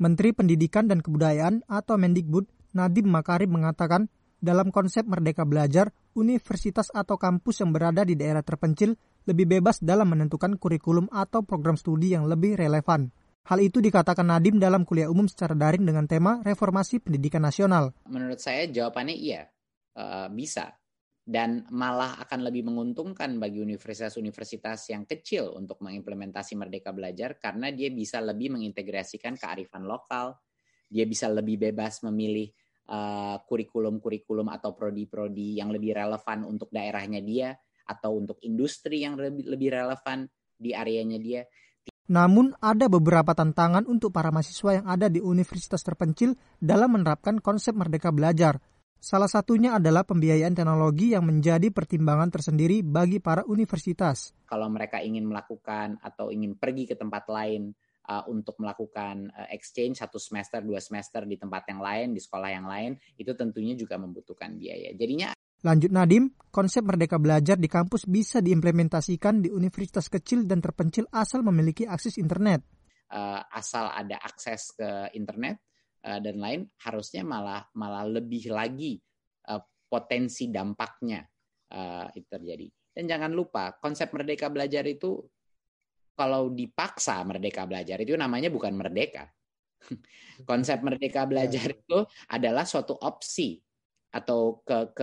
Menteri Pendidikan dan Kebudayaan atau Mendikbud Nadiem Makarim mengatakan dalam konsep Merdeka Belajar, universitas atau kampus yang berada di daerah terpencil lebih bebas dalam menentukan kurikulum atau program studi yang lebih relevan. Hal itu dikatakan Nadiem dalam kuliah umum secara daring dengan tema Reformasi Pendidikan Nasional. Menurut saya jawabannya iya, bisa. Dan malah akan lebih menguntungkan bagi universitas-universitas yang kecil untuk mengimplementasi Merdeka Belajar karena dia bisa lebih mengintegrasikan kearifan lokal, dia bisa lebih bebas memilih kurikulum-kurikulum atau prodi-prodi yang lebih relevan untuk daerahnya dia atau untuk industri yang lebih relevan di areanya dia. Namun ada beberapa tantangan untuk para mahasiswa yang ada di universitas terpencil dalam menerapkan konsep Merdeka Belajar. Salah satunya adalah pembiayaan teknologi yang menjadi pertimbangan tersendiri bagi para universitas. Kalau mereka ingin melakukan atau ingin pergi ke tempat lain untuk melakukan exchange 1 semester, 2 semester di tempat yang lain, di sekolah yang lain, itu tentunya juga membutuhkan biaya. Jadinya Lanjut Nadiem, konsep Merdeka Belajar di kampus bisa diimplementasikan di universitas kecil dan terpencil asal memiliki akses internet. Asal ada akses ke internet dan lain, harusnya malah lebih lagi potensi dampaknya itu terjadi. Dan jangan lupa, konsep Merdeka Belajar itu kalau dipaksa Merdeka Belajar itu namanya bukan merdeka. Konsep Merdeka Belajar itu adalah suatu opsi atau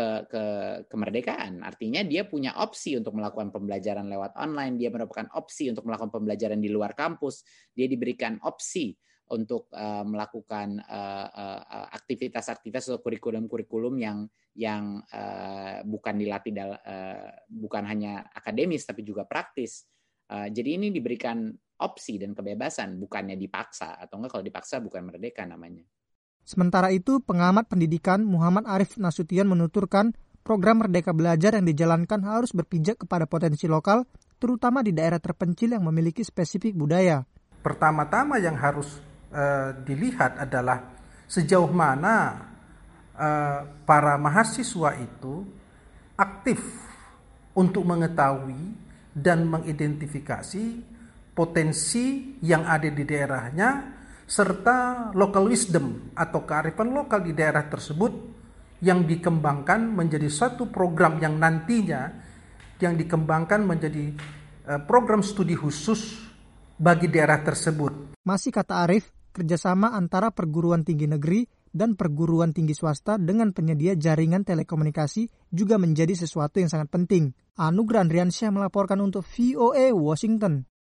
kemerdekaan. Artinya dia punya opsi untuk melakukan pembelajaran lewat online, dia mendapatkan opsi untuk melakukan pembelajaran di luar kampus, dia diberikan opsi untuk melakukan aktivitas-aktivitas atau kurikulum-kurikulum yang bukan dilatih bukan hanya akademis tapi juga praktis. Jadi ini diberikan opsi dan kebebasan, bukannya dipaksa, atau enggak kalau dipaksa bukan merdeka namanya. Sementara itu, pengamat pendidikan Muhammad Arif Nasution menuturkan program Merdeka Belajar yang dijalankan harus berpijak kepada potensi lokal, terutama di daerah terpencil yang memiliki spesifik budaya. Pertama-tama yang harus dilihat adalah sejauh mana para mahasiswa itu aktif untuk mengetahui dan mengidentifikasi potensi yang ada di daerahnya, serta local wisdom atau kearifan lokal di daerah tersebut yang dikembangkan menjadi satu program yang nantinya yang dikembangkan menjadi program studi khusus bagi daerah tersebut. Masih kata Arif, kerjasama antara perguruan tinggi negeri dan perguruan tinggi swasta dengan penyedia jaringan telekomunikasi juga menjadi sesuatu yang sangat penting. Anugrah Andriansyah melaporkan untuk VOA Washington.